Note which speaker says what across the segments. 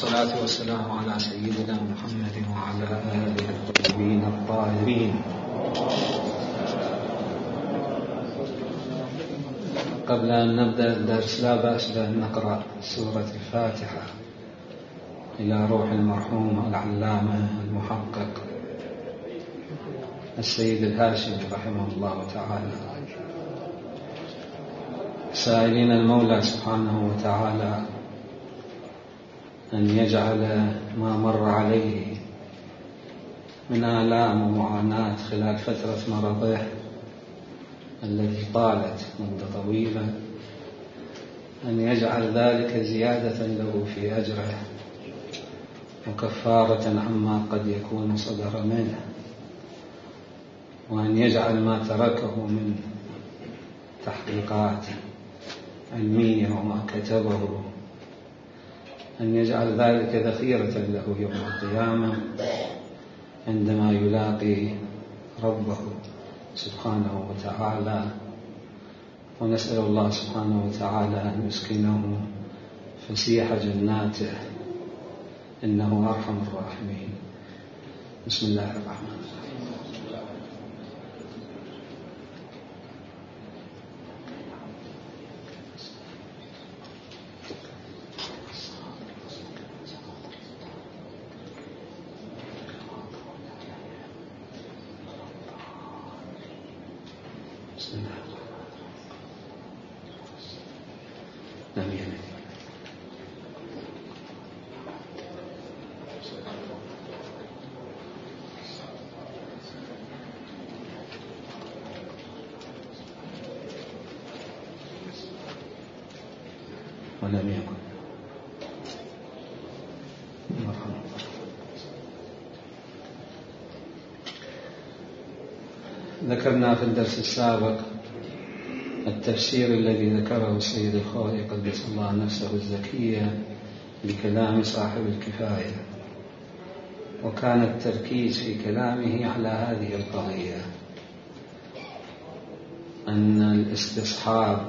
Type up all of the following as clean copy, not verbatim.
Speaker 1: والصلاة والسلام على سيدنا محمد وعلى آله الطيبين الطاهرين. قبل أن نبدأ الدرس لا بأس بأن نقرأ سورة الفاتحة إلى روح المرحوم العلامة المحقق السيد الهاشمي رحمه الله تعالى، سائلين المولى سبحانه وتعالى أن يجعل ما مر عليه من آلام ومعاناة خلال فترة مرضه التي طالت مدة طويلة، أن يجعل ذلك زيادة له في أجره وكفارة عما قد يكون صدر منه، وأن يجعل ما تركه من تحقيقات علمية وما كتبه أن يجعل ذلك ذخيرة له يوم القيامة عندما يلاقي ربه سبحانه وتعالى. ونسأل الله سبحانه وتعالى أن يسكنه فسيح جناته إنه أرحم الراحمين. بسم الله الرحمن الرحيم. ولم يكن ذكرنا في الدرس السابق التفسير الذي ذكره السيد الخوئي قدس الله نفسه الزكية بكلام صاحب الكفاية، وكان التركيز في كلامه على هذه القضية، أن الاستصحاب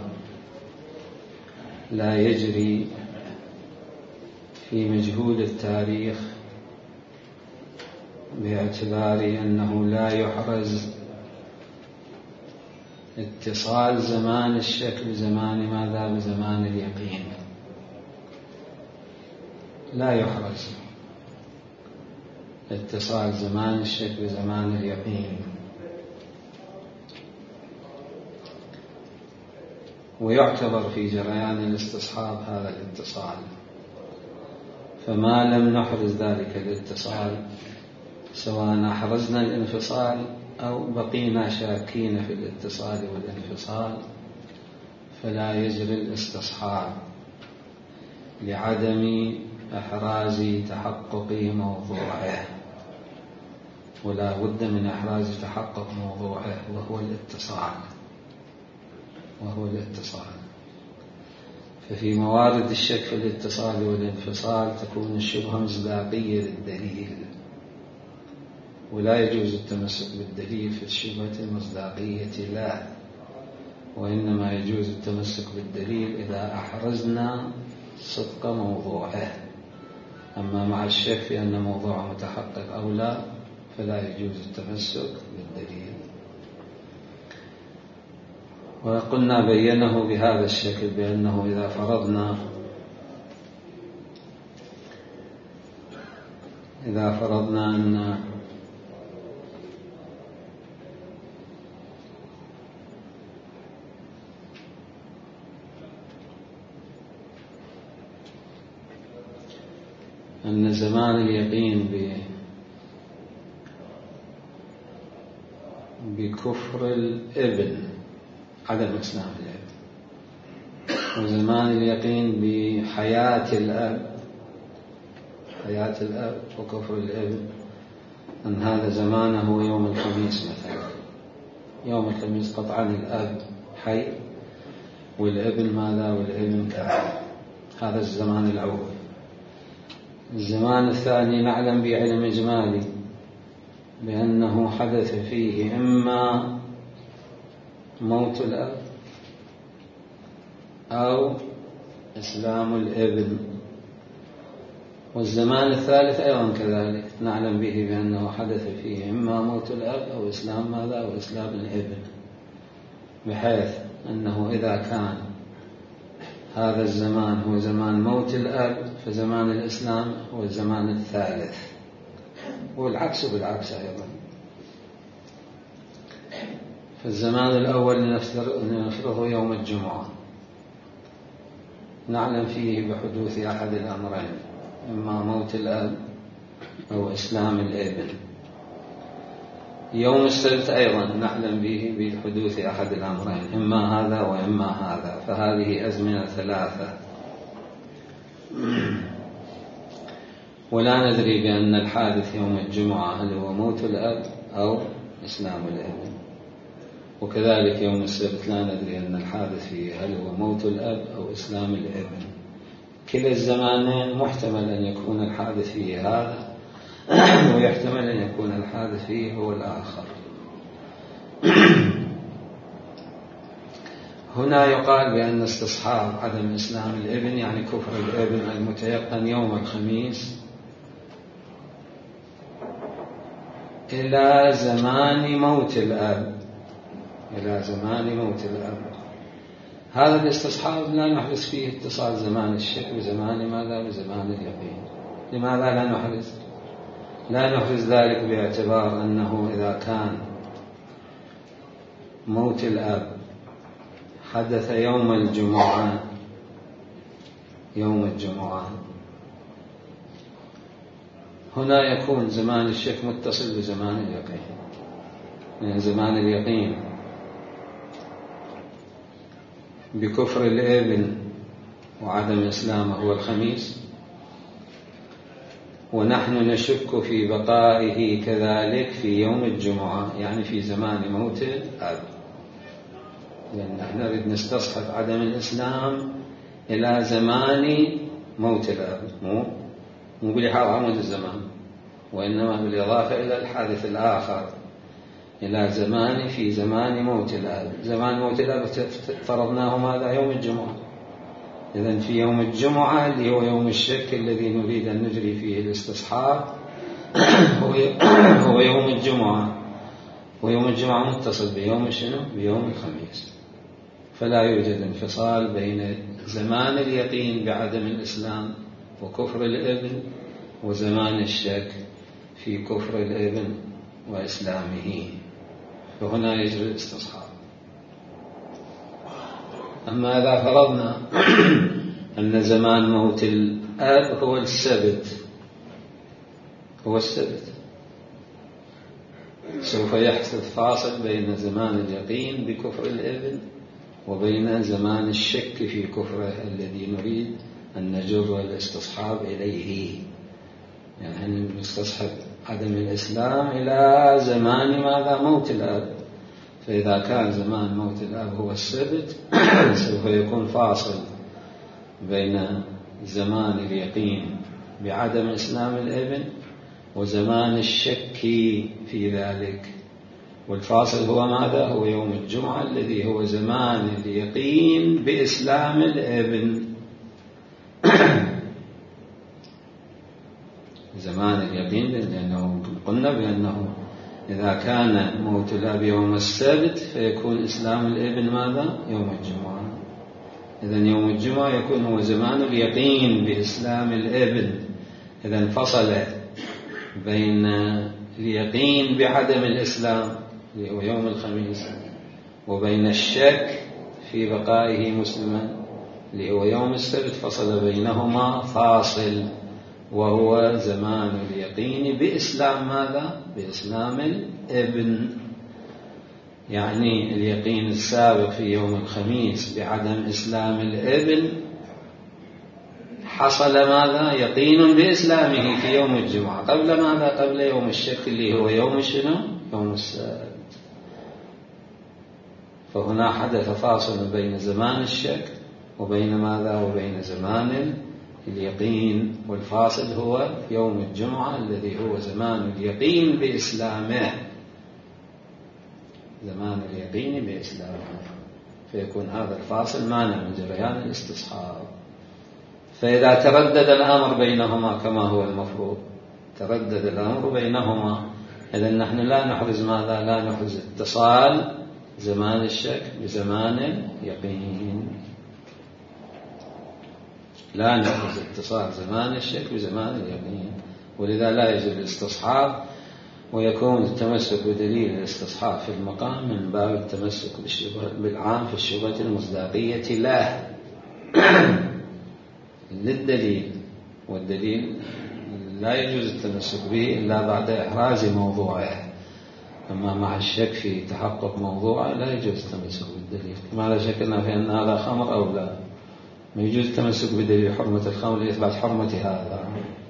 Speaker 1: لا يجري في مجهول التاريخ باعتبار أنه لا يحرز اتصال زمان الشك بزمان ماذا؟ بزمان اليقين. لا يحرز اتصال زمان الشك بزمان اليقين، ويعتبر في جريان الاستصحاب هذا الاتصال، فما لم نحرز ذلك الاتصال سواء أحرزنا الانفصال أو بقينا شاكين في الاتصال والانفصال فلا يجري الاستصحاب لعدم إحراز تحقق موضوعه، ولا بد من إحراز تحقق موضوعه وهو الاتصال. ففي موارد الشك في الاتصال والانفصال تكون الشبهة مصداقية للدليل، ولا يجوز التمسك بالدليل في الشبهة المصداقية لا، وإنما يجوز التمسك بالدليل إذا أحرزنا صدق موضوعه. أما مع الشك في أن موضوعه متحقق أو لا فلا يجوز التمسك بالدليل. وقلنا بينه بهذا الشكل بأنه إذا فرضنا أن زمان اليقين بكفر الابن عدم إسلام الابن، وزمان اليقين بحياة الأب وكفر الابن، أن هذا زمانه هو يوم الخميس مثلا. يوم الخميس قطعا الأب حي والابن ماذا؟ والابن كافر. هذا الزمان الأول. الزمان الثاني نعلم بعلم إجمالي بأنه حدث فيه إما موت الأب أو إسلام الابن، والزمان الثالث أيضا كذلك نعلم به بأنه حدث فيه إما موت الأب أو إسلام ماذا أو إسلام الابن، بحيث أنه إذا كان هذا الزمان هو زمان موت الأب فزمان الإسلام هو الزمان الثالث، والعكس بالعكس أيضا. فالزمان الأول نفرضه يوم الجمعة نعلم فيه بحدوث أحد الأمرين، إما موت الأب أو إسلام الابن. يوم السبت أيضا نعلم به بحدوث أحد الأمرين، إما هذا وإما هذا، فهذه أزمنة ثلاثة. ولا ندري بأن الحادث يوم الجمعة هل هو موت الأب أو إسلام الابن، وكذلك يوم السبت لا ندري أن الحادث فيه هل هو موت الأب أو إسلام الابن. كلا الزمانين محتمل أن يكون الحادث فيه هذا ويحتمل أن يكون الحادث فيه هو الآخر. هنا يقال بأن استصحاب عدم إسلام الابن يعني كفر الابن المتيقن يوم الخميس إلى زمان موت الأب، إلى زمان موت الأب. هذا الاستصحاب لا نحرز فيه اتصال زمان الشك بزمان ماذا؟ بزمان اليقين. لماذا لا نحرز؟ لا نحرز ذلك باعتبار أنه إذا كان موت الأب حدث يوم الجمعة، هنا يكون زمان الشك متصل بزمان اليقين، يعني زمان اليقين بكفر الابن وعدم إسلامه هو الخميس، ونحن نشك في بقائه كذلك في يوم الجمعة، يعني في زمان موت الأب، لأن نحن نريد نستصحب عدم الإسلام إلى زمان موت الأب، مو بلحاظ عمود الزمان، وإنما بالإضافة إلى الحادث الآخر، إلى زمان في زمان موت الأب. زمان موت الأب فرضناه ماذا؟ يوم الجمعة. إذن في يوم الجمعة اللي هو يوم الشك الذي نريد أن نجري فيه الاستصحاب هو يوم الجمعة، ويوم الجمعة متصل بيوم شنو؟ بيوم الخميس. فلا يوجد انفصال بين زمان اليقين بعدم الإسلام وكفر الابن وزمان الشك في كفر الابن وإسلامه، فهنا يجري الاستصحاب. أما إذا فرضنا أن زمان موت الأب هو السبت، سوف يحدث فاصل بين زمان اليقين بكفر الابن وبين زمان الشك في كفره الذي نريد أن نجر الاستصحاب إليه، يعني نستصحب عدم الإسلام إلى زمان ماذا؟ موت الأب. فإذا كان زمان موت الأب هو السبت سوف يكون فاصل بين زمان اليقين بعدم إسلام الابن وزمان الشك في ذلك، والفاصل هو ماذا؟ هو يوم الجمعة الذي هو زمان اليقين بإسلام الابن. زمان اليقين لأنه قلنا بأنه إذا كان موت الأب يوم السبت فيكون إسلام الابن ماذا؟ يوم الجمعة. إذن يوم الجمعة يكون هو زمان اليقين بإسلام الابن. إذن فصل بين اليقين بعدم الإسلام اللي هو يوم الخميس وبين الشك في بقائه مسلما اللي هو يوم السبت، فصل بينهما فاصل وهو زمان اليقين بإسلام ماذا؟ بإسلام الابن. يعني اليقين السابق في يوم الخميس بعدم إسلام الابن حصل ماذا؟ يقين بإسلامه في يوم الجمعة قبل ماذا؟ قبل يوم الشك اللي هو يوم شنو؟ يوم السبت. فهنا حدث فاصل بين زمان الشك وبين ماذا؟ وبين زمان اليقين، والفاصل هو يوم الجمعة الذي هو زمان اليقين بإسلامه، زمان اليقين بإسلامه، فيكون هذا الفاصل مانع من جريان الاستصحاب. فإذا تردد الأمر بينهما كما هو المفروض، تردد الأمر بينهما، إذن نحن لا نحرز ماذا؟ لا نحرز اتصال زمان الشك بزمان اليقين، لا نحرز اتصال زمان الشك بزمان اليقين، ولذا لا يجوز الاستصحاب، ويكون التمسك بدليل الاستصحاب في المقام من باب التمسك بالعام في الشبهة المصداقية له للدليل، والدليل لا يجوز التمسك به إلا بعد إحراز موضوعه، أما مع الشك في تحقق موضوعه لا يجوز التمسك بالدليل، كما لا شكنا في أن هذا خمر أو لا، ما يجوز التمسك بدليل حرمة الخمر لإثبات حرمة هذا،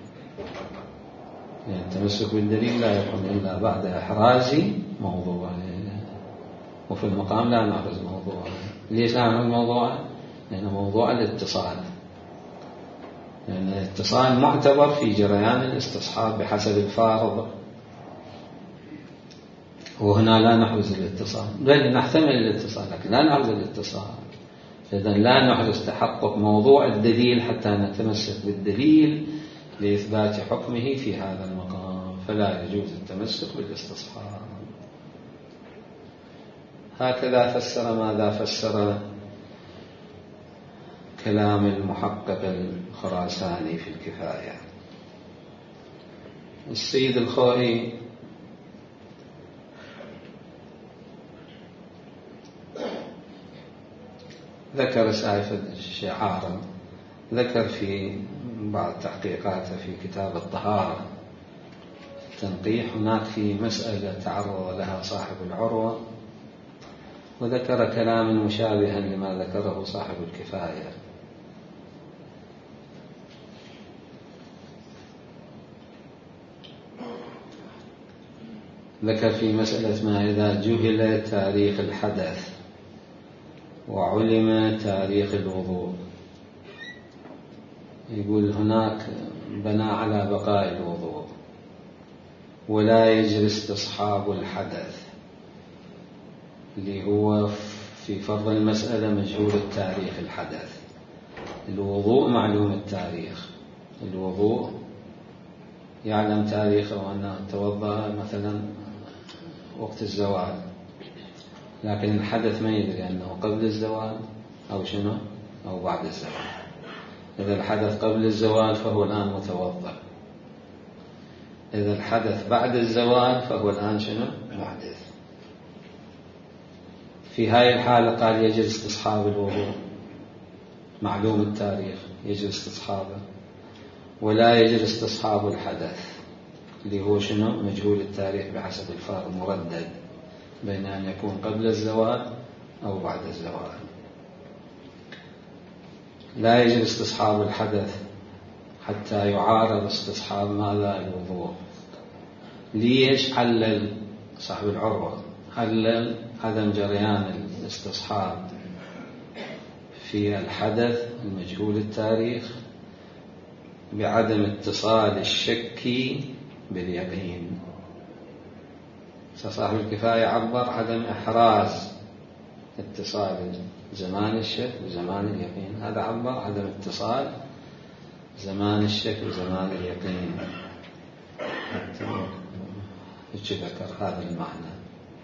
Speaker 1: يعني التمسك بالدليل لا يكون إلا بعد إحراز موضوعه، وفي المقام لا نحرز موضوعه. ليش لا نحرز موضوعه؟ لأن موضوع الاتصال، لأن الاتصال معتبر في جريان الاستصحاب بحسب الفارض، وهنا لا نحرز الاتصال، بل نحتمل الاتصال لكن لا نحرز الاتصال. إذن لا نحرز تحقق موضوع الدليل حتى نتمسك بالدليل لإثبات حكمه في هذا المقام، فلا يجوز التمسك بالاستصحاب. هكذا فسر ماذا فسر كلام المحقق الخراساني في الكفاية. السيد الخوئي ذكر سالفة شعارا، ذكر في بعض تحقيقاته في كتاب الطهارة التنقيح، هناك في مسألة تعرض لها صاحب العروة، وذكر كلاما مشابها لما ذكره صاحب الكفاية. ذكر في مسألة ما إذا جهل تاريخ الحدث وعلم تاريخ الوضوء، يقول هناك بنى على بقاء الوضوء ولا يجري استصحاب الحدث، اللي هو في فرض المسألة مجهول التاريخ الحدث. الوضوء معلوم التاريخ، الوضوء يعلم تاريخه أنه توضأ مثلا وقت الزوال، لكن الحدث ما يدري أنه قبل الزوال أو شنو أو بعد الزوال. إذا الحدث قبل الزوال فهو الآن متوضأ، إذا الحدث بعد الزوال فهو الآن شنو محدث. في هاي الحالة قال يجب استصحاب الوضوء، معلوم التاريخ يجب استصحابه، ولا يجب استصحاب الحدث اللي هو شنو مجهول التاريخ بحسب الفارق مردد بين أن يكون قبل الزوال أو بعد الزوال. لا يجب استصحاب الحدث حتى يعارض استصحاب ماذا الوضوء. ليش؟ علل صاحب العروة، علل عدم جريان الاستصحاب في الحدث المجهول التاريخ بعدم اتصال الشك باليقين. صاحب الكفاية عبر عدم إحراز اتصال زمان الشك بزمان اليقين، هذا عبر عدم اتصال زمان الشك بزمان اليقين، ذكر هذا المعنى.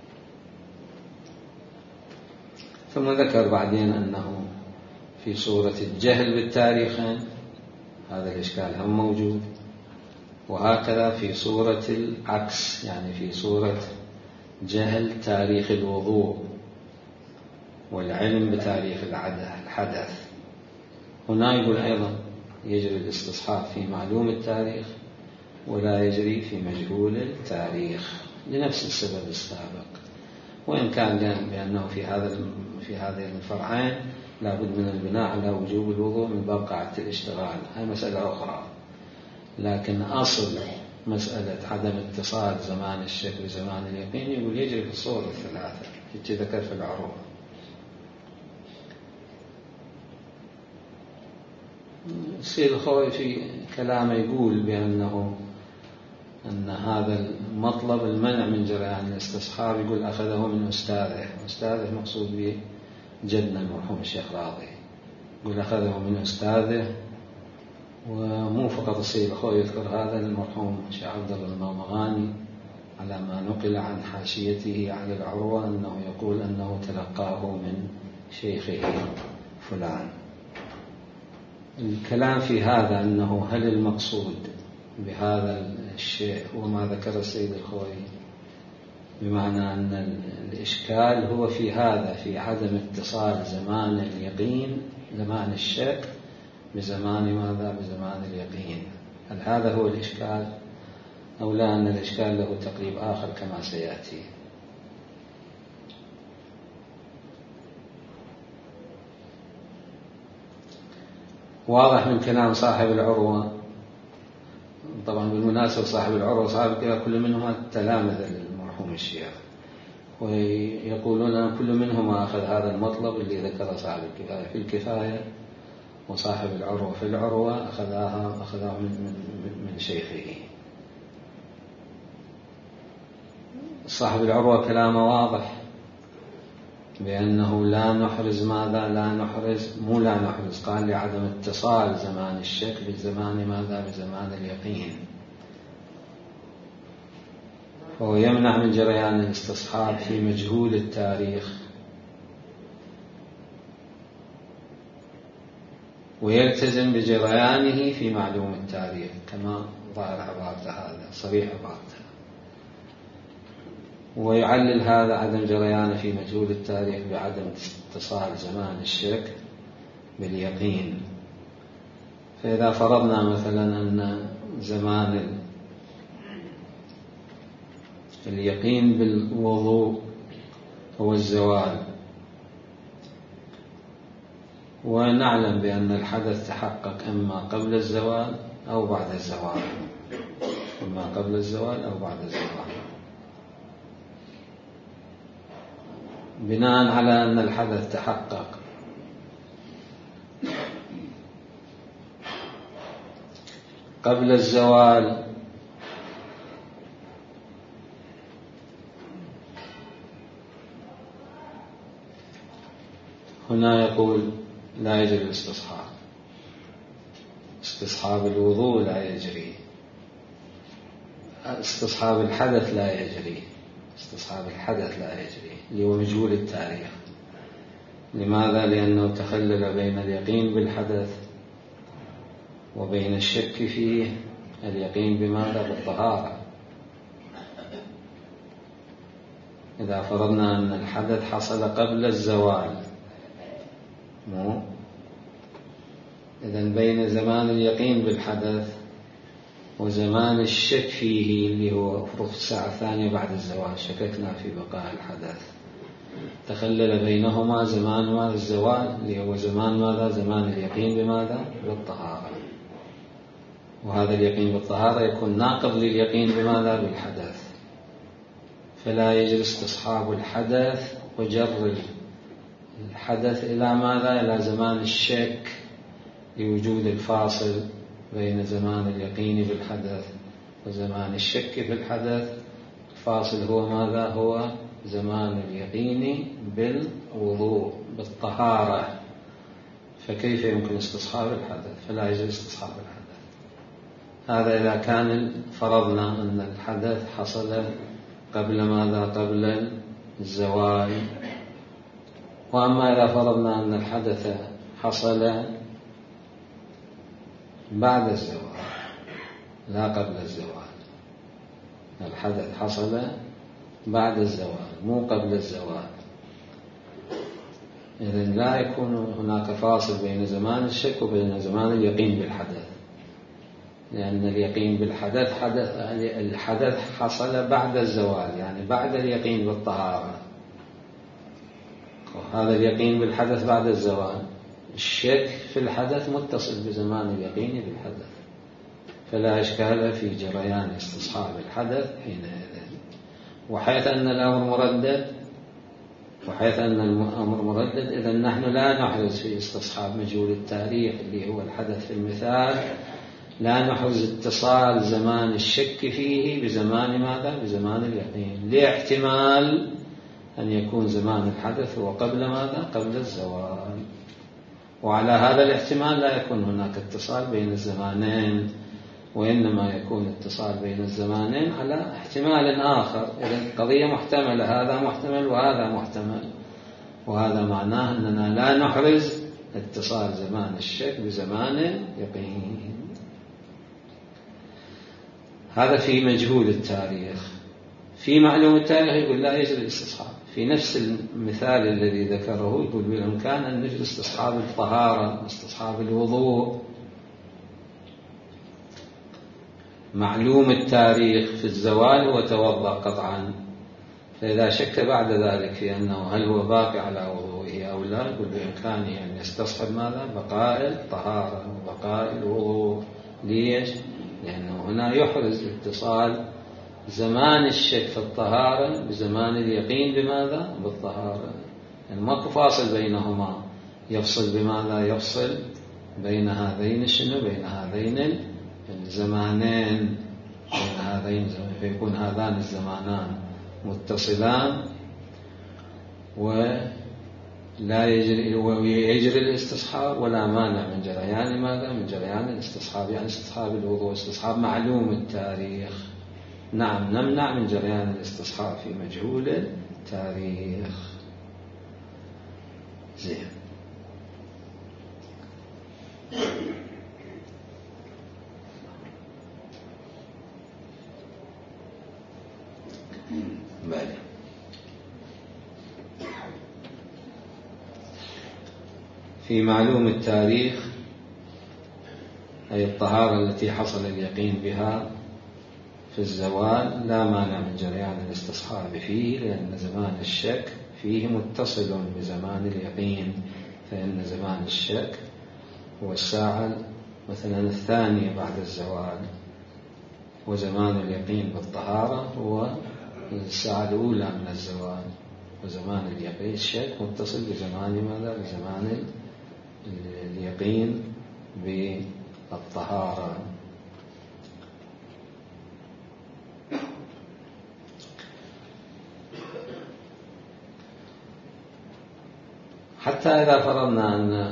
Speaker 1: ثم ذكر بعدين أنه في صورة الجهل بالتاريخين هذا الإشكال هم موجود، وهكذا في صورة العكس، يعني في صورة جهل تاريخ الوضوء والعلم بتاريخ الحدث. هنا يقول أيضا يجري الاستصحاب في معلوم التاريخ ولا يجري في مجهول التاريخ لنفس السبب السابق، وإن كان بأنه في هذين الفرعين لابد من البناء على وجوب الوضوء من باب قاعدة الاشتغال، هذه مسألة أخرى. لكن أصل مسألة عدم اتصال زمان الشك بزمان اليقين يقول يجري في الصور الثلاثة التي ذكر في العروة. السيد الخوئي في كلامه يقول أن هذا المطلب المنع من جريان الاستصحاب يقول أخذه من أستاذه مقصود به جدنا المرحوم الشيخ راضي، يقول أخذه من أستاذه ومو فقط السيد الخوئي يذكر هذا، المرحوم الشيخ عبد الله المغاني على ما نقل عن حاشيته على العروة أنه يقول أنه تلقاه من شيخه فلان. الكلام في هذا أنه هل المقصود بهذا الشيء هو ما ذكر السيد الخوئي، بمعنى أن الإشكال هو في هذا، في عدم اتصال زمان اليقين زمان الشك بزمان ماذا؟ بزمان اليقين. هل هذا هو الإشكال أو لا أن الإشكال له تقريب آخر كما سيأتي؟ واضح من كلام صاحب العروة، طبعا بالمناسبة صاحب العروة وصاحب الكفاية كل منهما تلامذة للمرحوم الشيخ، ويقولون أن كل منهما أخذ هذا المطلب اللي ذكره صاحب الكفاية في الكفاية، وصاحب العروة في العروة أخذها من شيخه. صاحب العروة كلامه واضح بأنه لا نحرز ماذا؟ لا نحرز قال لعدم اتصال زمان الشك بزمان ماذا؟ بزمان اليقين، فهو يمنع من جريان الاستصحاب في مجهول التاريخ، ويلتزم بجريانه في معلوم التاريخ كما ظاهر عبارته هذا، صريح عبارته. ويعلل هذا عدم جريانه في مجهول التاريخ بعدم اتصال زمان الشك باليقين. فإذا فرضنا مثلا أن زمان اليقين بالوضوء هو الزوال، ونعلم بأن الحدث تحقق إما قبل الزوال أو بعد الزوال، إما قبل الزوال أو بعد الزوال، بناء على أن الحدث تحقق قبل الزوال هنا يقول لا يجري الاستصحاب، استصحاب الوضوء لا يجري، استصحاب الحدث لا يجري، استصحاب الحدث لا يجري اللي هو مجهول التاريخ. لماذا؟ لأنه تخلل بين اليقين بالحدث وبين الشك فيه. اليقين بماذا؟ بالطهارة. إذا فرضنا أن الحدث حصل قبل الزوال، إذن بين زمان اليقين بالحدث وزمان الشك فيه اللي هو في الساعة الثانية بعد الزوال، شككنا في بقاء الحدث، تخلل بينهما زمان ماذا؟ الزوال اللي هو زمان ماذا؟ زمان اليقين بماذا؟ بالطهارة. وهذا اليقين بالطهارة يكون ناقض لليقين بماذا؟ بالحدث. فلا يجري استصحاب الحدث وجر الحدث إلى ماذا؟ إلى زمان الشك لوجود الفاصل بين زمان اليقين بالحدث وزمان الشك في الحدث. الفاصل هو ماذا؟ هو زمان اليقين بالوضوء بالطهارة. فكيف يمكن استصحاب الحدث؟ فلا يجوز استصحاب الحدث. هذا إذا كان فرضنا أن الحدث حصل قبل ماذا؟ قبل الزوال. وأما إذا فرضنا أن الحدث حصل بعد الزوال لا قبل الزوال، الحدث حصل بعد الزوال مو قبل الزوال، إذن لا يكون هناك فاصل بين زمان الشك وبين زمان اليقين بالحدث، لأن اليقين بالحدث الحدث حصل بعد الزوال، يعني بعد اليقين بالطهارة. هذا اليقين بالحدث بعد الزوال، الشك في الحدث متصل بزمان اليقين بالحدث، فلا إشكال في جريان استصحاب الحدث حينئذ. وحيث أن الأمر مردد إذن نحن لا نحرز في استصحاب مجهول التاريخ اللي هو الحدث في المثال، لا نحرز اتصال زمان الشك فيه بزمان ماذا؟ بزمان اليقين، لاحتمال أن يكون زمان الحدث هو قبل ماذا؟ قبل الزوال. وعلى هذا الاحتمال لا يكون هناك اتصال بين الزمانين، وإنما يكون اتصال بين الزمانين على احتمال آخر. إذن قضية محتملة، هذا محتمل وهذا محتمل، وهذا معناه أننا لا نحرز اتصال زمان الشك بزمان اليقين. هذا في مجهول التاريخ. في معلوم التاريخ يقول لا يجري الاستصحاب. في نفس المثال الذي ذكره يقول بالإمكان أن نجري استصحاب الطهارة، استصحاب الوضوء. معلوم التاريخ في الزوال وتوضأ قطعا، فإذا شك بعد ذلك في أنه هل هو باقي على وضوئه أو لا، يقول بإمكانه أن يستصحب ماذا؟ بقاء الطهارة وبقاء الوضوء. ليش؟ لأنه هنا يحرز اتصال زمان الشك في الطهارة بزمان اليقين بماذا؟ بالطهارة. يعني ماكو فاصل بينهما، يفصل بماذا؟ يفصل بين هذين شنو؟ بين هذين الزمانين، بين هذين فيكون هذان الزمانان متصلان ولا يجري الاستصحاب ولا مانع من جريان ماذا؟ من جريان الاستصحاب. يعني استصحاب الوضوء استصحاب معلوم التاريخ. نعم، نمنع من جريان الاستصحاب في مجهول التاريخ. زين. بله. في معلوم التاريخ أي الطهارة التي حصل اليقين بها في الزوال لا مانع من جريان الاستصحاب فيه، لأن زمان الشك فيه متصل بزمان اليقين، فإن زمان الشك هو الساعة مثلا الثانية بعد الزوال، وزمان اليقين بالطهارة هو الساعة الأولى من الزوال، وزمان اليقين الشك متصل بزمان ماذا؟ بزمان اليقين بالطهارة. حتى إذا فرضنا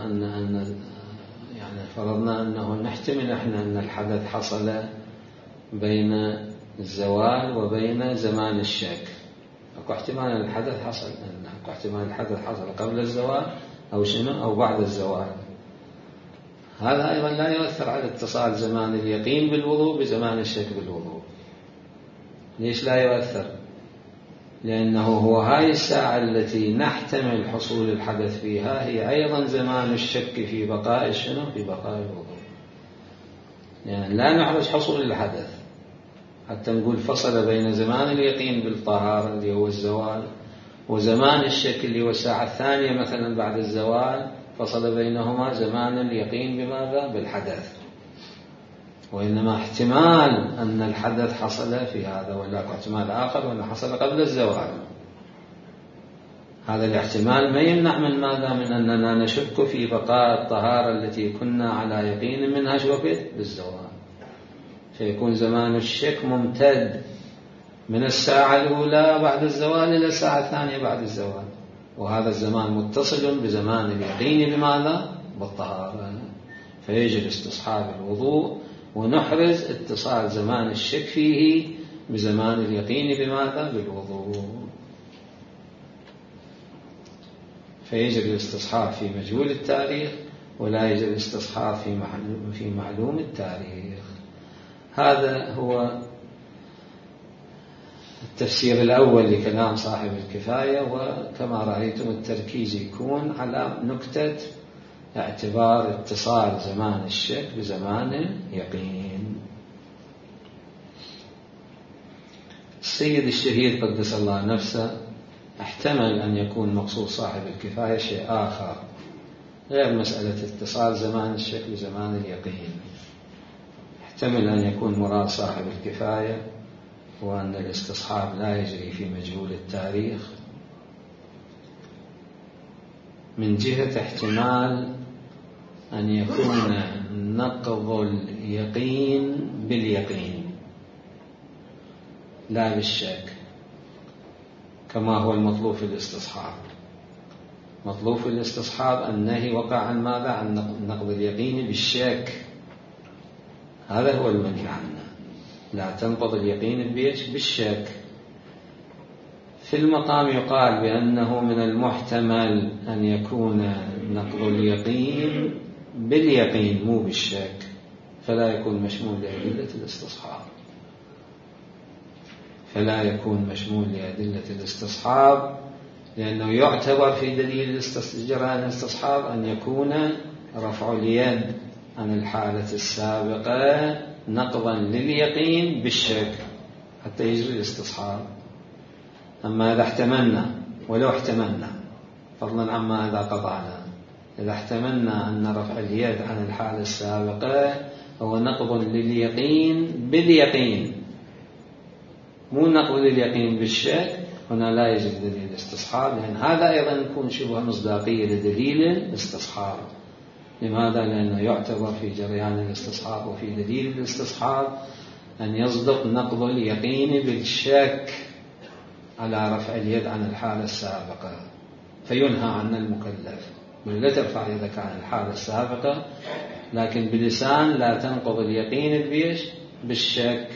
Speaker 1: يعني فرضنا أنه نحتمل إحنا أن الحدث حصل بين الزوال وبين زمان الشك، أكو احتمال أن الحدث حصل، أكو احتمال الحدث حصل قبل الزوال أو شنو أو بعد الزوال. هذا أيضا لا يؤثر على اتصال زمان اليقين بالوضوء بزمان الشك بالوضوء. ليش لا يؤثر؟ لأنه هو هاي الساعة التي نحتمل حصول الحدث فيها هي أيضا زمان الشك في بقاء شنو؟ في بقاء الوضوء. يعني لا نحرج حصول الحدث حتى نقول فصل بين زمان اليقين بالطهارة اللي هو الزوال وزمان الشك اللي هو الساعة الثانية مثلا بعد الزوال، فصل بينهما زمان اليقين بماذا؟ بالحدث. وإنما احتمال أن الحدث حصل في هذا، ولا احتمال آخر وأنه حصل قبل الزوال. هذا الاحتمال ما يمنع من ماذا؟ من أننا نشك في بقاء الطهارة التي كنا على يقين منها وقت بالزوال، فيكون زمان الشك ممتد من الساعة الأولى بعد الزوال إلى الساعة الثانية بعد الزوال، وهذا الزمان متصل بزمان اليقين بماذا؟ بالطهارة. فيجري استصحاب الوضوء ونحرز اتصال زمان الشك فيه بزمان اليقين بماذا؟ بالوضوء. فيجري الاستصحاب في مجهول التاريخ ولا يجري الاستصحاب في معلوم التاريخ. هذا هو التفسير الأول لكلام صاحب الكفاية، وكما رأيتم التركيز يكون على نكتة اعتبار اتصال زمان الشك بزمان اليقين. السيد الشهيد قدس الله نفسه احتمل أن يكون مقصود صاحب الكفاية شيء آخر غير مسألة اتصال زمان الشك بزمان اليقين. احتمل أن يكون مراد صاحب الكفاية وأن الاستصحاب لا يجري في مجهول التاريخ من جهة احتمال أن يكون نقض اليقين باليقين لا بالشك كما هو المطلوب في الاستصحاب، مطلوب في الاستصحاب النهي وقع عن ماذا؟ عن نقض اليقين بالشك. هذا هو المنهي عنه، لا تنقض اليقين بالشك. في المقام يقال بأنه من المحتمل أن يكون نقض اليقين باليقين مو بالشك، فلا يكون مشمول لأدلة الاستصحاب، فلا يكون مشمول لأدلة الاستصحاب، لأنه يعتبر في دليل جريان الاستصحاب أن يكون رفع اليد عن الحالة السابقة نقضا لليقين بالشك حتى يجري الاستصحاب. أما إذا احتملنا، ولو احتملنا فضلا عما إذا قطعنا، إذا احتملنا أن رفع اليد عن الحالة السابقة هو نقض لليقين باليقين مو نقض لليقين بالشك، هنا لا يجب دليل الاستصحاب، لأن هذا أيضا يكون شبه مصداقية لدليل الاستصحاب. لماذا؟ لأنه يعتبر في جريان الاستصحاب وفي دليل الاستصحاب أن يصدق نقض اليقين بالشك على رفع اليد عن الحالة السابقة، فينهى عن المكلف لا ترفع يدك عن الحالة السابقة، لكن بلسان لا تنقض اليقين بالشك.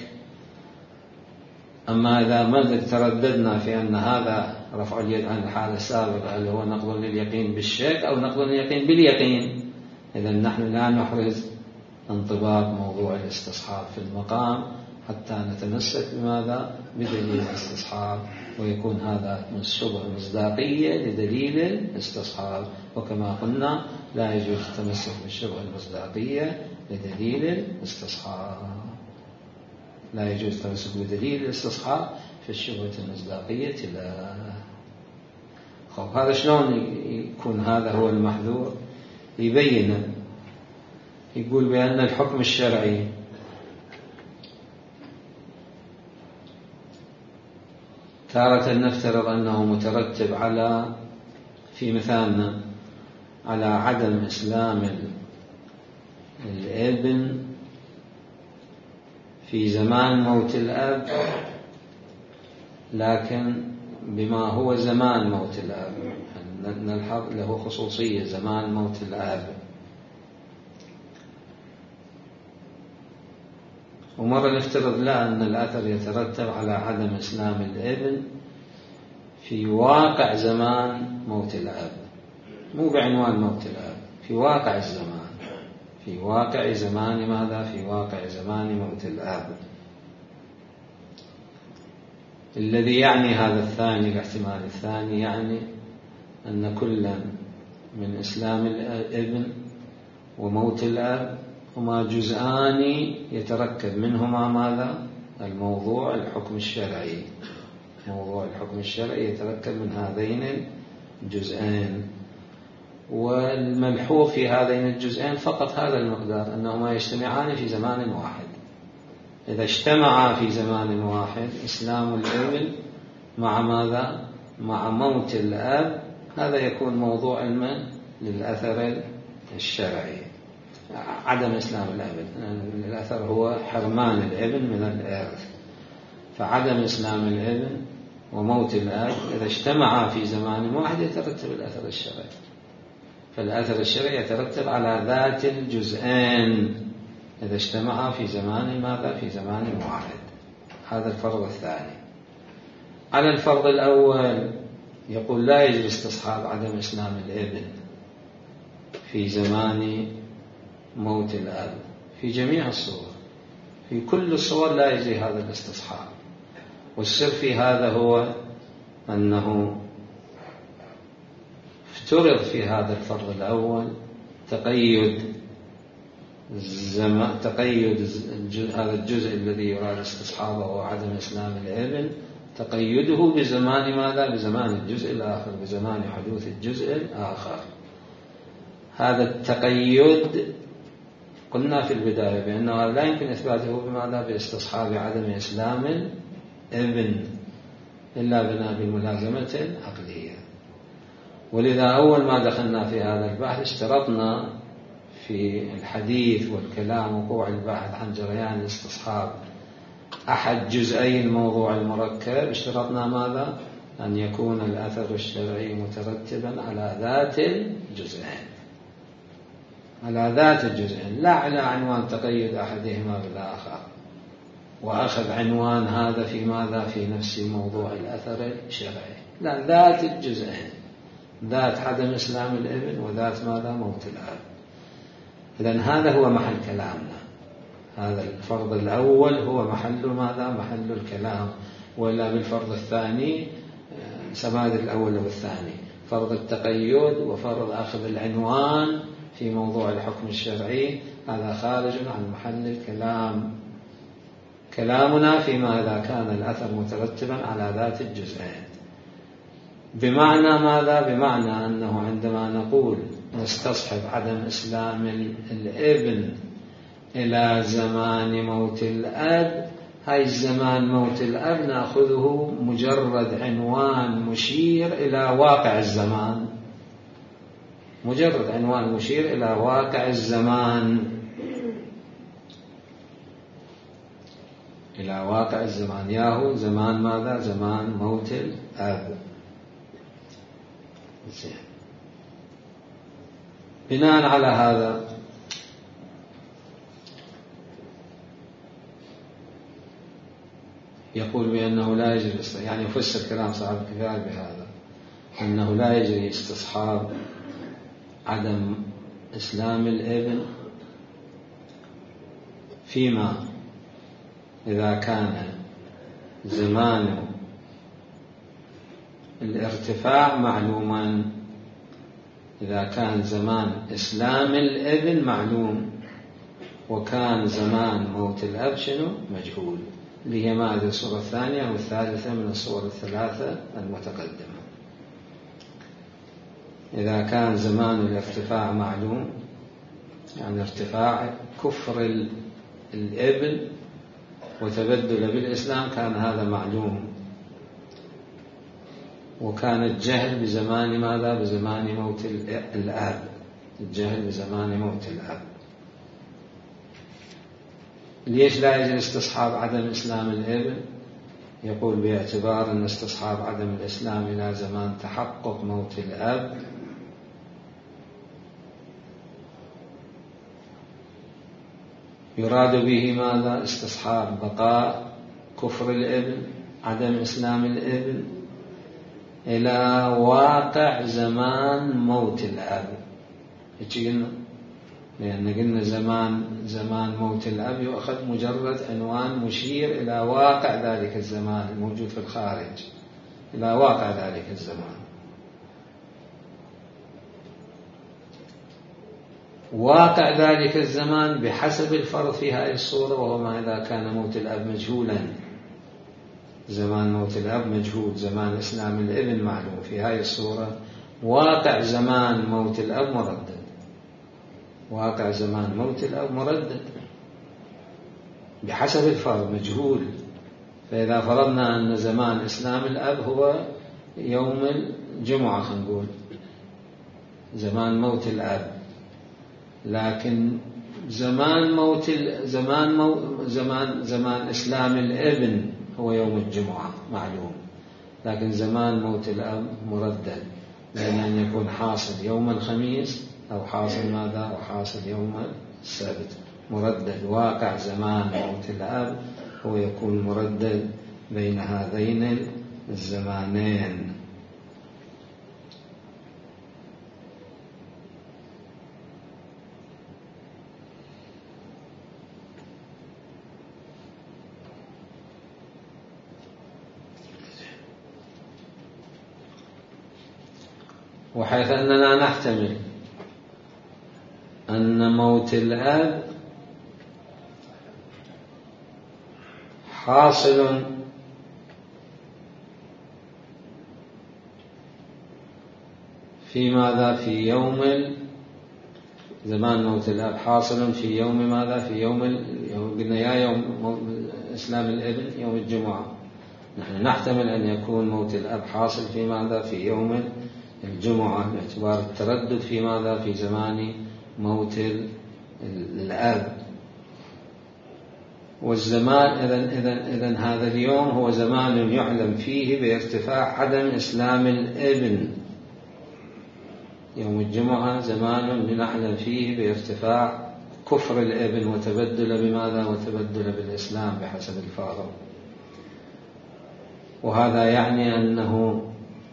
Speaker 1: أما إذا ما ترددنا في أن هذا رفع اليد عن الحالة السابقة اللي هو نقض لليقين بالشك أو نقض لليقين باليقين، إذا نحن لا نحرز انطباق موضوع الاستصحاب في المقام حتى نتمسك بماذا؟ بدليل الاستصحاب، ويكون هذا من شبه مصداقية لدليل الاستصحاب. وكما قلنا لا يجوز التمسك بالشبه المصداقية لدليل الاستصحاب، لا يجوز التمسك بدليل الاستصحاب في الشبهة المصداقية لا. هذا شلون يكون هذا هو المحذور؟ يبين، يقول بأن الحكم الشرعي تارة نفترض أنه مترتب على، في مثالنا، على عدم إسلام الابن في زمان موت الأب، لكن بما هو زمان موت الأب نلحظ له خصوصية زمان موت الأب. ومرة نفترض لا أن الأثر يترتب على عدم إسلام الابن في واقع زمان موت الأب، مو بعنوان موت الأب، في واقع الزمان، في واقع زمان ماذا؟ في واقع زمان موت الأب. الذي يعني هذا الثاني، الاحتمال الثاني، يعني أن كلا من إسلام الابن وموت الأب هما جزءان يتركب منهما ماذا؟ الموضوع الحكم الشرعي. موضوع الحكم الشرعي يتركب من هذين الجزئين، والملحوظ في هذين الجزئين فقط هذا المقدار، أنهما يجتمعان في زمان واحد. إذا اجتمعا في زمان واحد إسلام الابن مع ماذا؟ مع موت الأب، هذا يكون موضوع علما للأثر الشرعي. عدم إسلام الابن، الأثر هو حرمان الابن من الإرث، فعدم إسلام الابن وموت الأب إذا اجتمعا في زمان واحد يترتب الأثر الشرعي، فالأثر الشرعي يترتب على ذات الجزئين إذا اجتمعا في زمان ماذا؟ في زمان واحد. هذا الفرض الثاني. على الفرض الأول يقول لا يجوز استصحاب عدم إسلام الابن في زمان موت الأب في جميع الصور، في كل الصور لا يجري هذا الاستصحاب. والسر في هذا هو أنه افترض في هذا الفرض الأول تقيد هذا الجزء الذي يراد استصحابه وعدم إسلام الابن، تقيده بزمان ماذا؟ بزمان الجزء الآخر، بزمان حدوث الجزء الآخر. هذا التقيد قلنا في البداية بأنه لا يمكن إثباته بماذا؟ باستصحاب عدم إسلام الابن إلا بناء بالملازمة العقلية. ولذا أول ما دخلنا في هذا البحث اشترطنا في الحديث والكلام وقوع البحث عن جريان الاستصحاب أحد جزئي الموضوع المركب، اشترطنا ماذا؟ أن يكون الأثر الشرعي مترتبا على ذات الجزئين، على ذات الجزئين، لا على عنوان تقيد أحدهما بالآخر وأخذ عنوان هذا في ماذا في نفس موضوع الأثر الشرعي، لا، ذات الجزئين، ذات عدم إسلام الابن وذات ماذا موت الأب. إذن هذا هو محل كلامنا، هذا الفرض الأول هو محل ماذا محل الكلام، ولا بالفرض الثاني سماد الأول والثاني، فرض التقيد وفرض أخذ العنوان في موضوع الحكم الشرعي، هذا خارج عن محل الكلام. كلامنا فيما إذا كان الأثر مترتبا على ذات الجزئين، بمعنى ماذا؟ بمعنى أنه عندما نقول نستصحب عدم إسلام الابن إلى زمان موت الأب، هاي الزمان موت الأب نأخذه مجرد عنوان مشير إلى واقع الزمان، مجرد عنوان مشير إلى واقع الزمان، إلى واقع الزمان، ياهو زمان ماذا؟ زمان موت الأب. بناء على هذا يقول بأنه لا يجري، يعني يفسر كلام صاحب الكفاية بهذا، أنه لا يجري استصحاب عدم إسلام الابن فيما إذا كان زمان الارتفاع معلوما، إذا كان زمان إسلام الابن معلوم وكان زمان موت الأب شنو؟ مجهول، اللي هي ما هذه الصورة الثانية والثالثة من الصور الثلاثة المتقدمة. إذا كان زمان الارتفاع معلوم، يعني ارتفاع كفر الابن وتبدل بالإسلام، كان هذا معلوم، وكان الجهل بزمان ماذا؟ بزمان موت الأب، الجهل بزمان موت الأب. ليش لا يجري استصحاب عدم إسلام الابن؟ يقول باعتبار أن استصحاب عدم الإسلام إلى زمان تحقق موت الأب يراد به ماذا؟ استصحاب بقاء كفر الابن، عدم إسلام الابن إلى واقع زمان موت الأب. قلنا لأن قلنا زمان موت الأب يؤخذ مجرد عنوان مشير إلى واقع ذلك الزمان الموجود في الخارج، إلى واقع ذلك الزمان. واقع ذلك الزمان بحسب الفرض في هذه الصورة، وهو ما إذا كان موت الأب مجهولا، زمان موت الأب مجهول، زمان إسلام الابن معلوم، في هذه الصورة واقع زمان موت الأب مردد، واقع زمان موت الأب مردد بحسب الفرض مجهول. فإذا فرضنا أن زمان إسلام الأب هو يوم الجمعة، خلينا نقول زمان موت الأب، لكن زمان إسلام الابن هو يوم الجمعة معلوم، لكن زمان موت الأب مردد، لأن أن يكون حاصل يوم الخميس أو حاصل ماذا؟ أو حاصل يوم السبت، مردد. واقع زمان موت الأب هو يكون مردد بين هذين الزمانين. وحيث أننا نحتمل أن موت الأب حاصل في ماذا؟ في يوم زمان موت الأب حاصل في يوم ماذا؟ في يوم قلنا يا يوم إسلام الابن يوم الجمعة، نحن نحتمل أن يكون موت الأب حاصل في ماذا؟ في يوم الجمعة، باعتبار التردد في ماذا؟ في زمان موت الأب. والزمان إذن هذا اليوم هو زمان يعلم فيه بارتفاع عدم إسلام الابن. يوم الجمعة زمان نعلم فيه بارتفاع كفر الابن وتبدل بماذا؟ وتبدل بالإسلام بحسب الفاضل. وهذا يعني أنه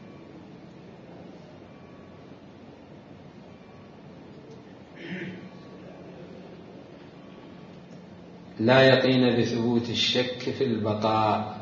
Speaker 1: لا يقين بثبوت الشك في البقاء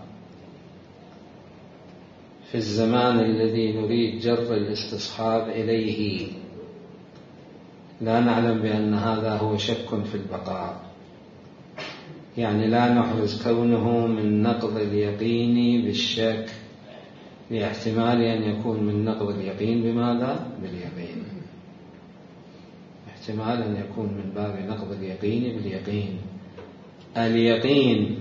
Speaker 1: في الزمان الذي نريد جر الاستصحاب إليه. لا نعلم بأن هذا هو شك في البقاء، يعني لا نحرز كونه من نقض اليقين بالشك، لاحتمال أن يكون من نقض اليقين بماذا؟ باليقين. احتمال أن يكون من باب نقض اليقين باليقين. اليقين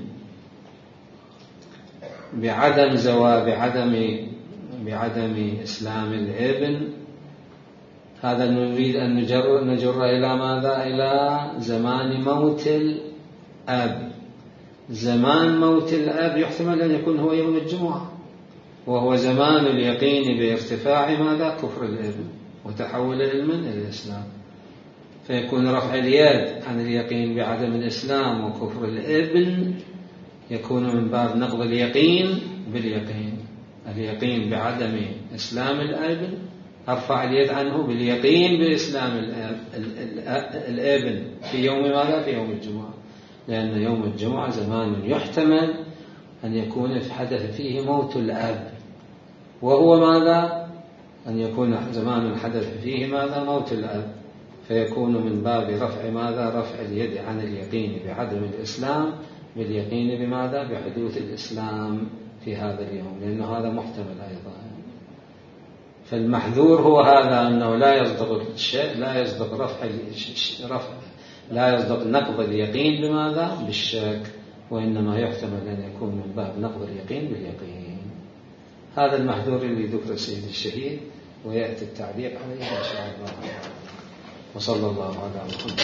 Speaker 1: بعدم إسلام الابن، هذا نريد أن نجر إلى ماذا؟ إلى زمان موت الأب. زمان موت الأب يحتمل أن يكون هو يوم الجمعة، وهو زمان اليقين بارتفاع ماذا؟ كفر الابن وتحول العلم إلى الإسلام، فيكون رفع اليد عن اليقين بعدم الإسلام وكفر الابن يكون من باب نقض اليقين باليقين. اليقين بعدم إسلام الابن أرفع اليد عنه باليقين بإسلام الابن في يوم ماذا؟ في يوم الجمعة، لأن يوم الجمعة زمان يحتمل أن يكون حدث فيه موت الأب، وهو ماذا؟ أن يكون زمان حدث فيه ماذا؟ موت الأب، فيكون من باب رفع ماذا؟ رفع اليد عن اليقين بعدم الإسلام باليقين بماذا؟ بحدوث الإسلام في هذا اليوم، لأنه هذا محتمل أيضا. فالمحذور هو هذا، أنه لا يصدق الشيء، لا يصدق نقض اليقين بماذا؟ بالشك، وإنما يحتمل أن يكون من باب نقض اليقين باليقين. هذا المحذور اللي ذكر سيد الشهيد، ويأتي التعليق عليه إن شاء الله. وصلى الله على محمد.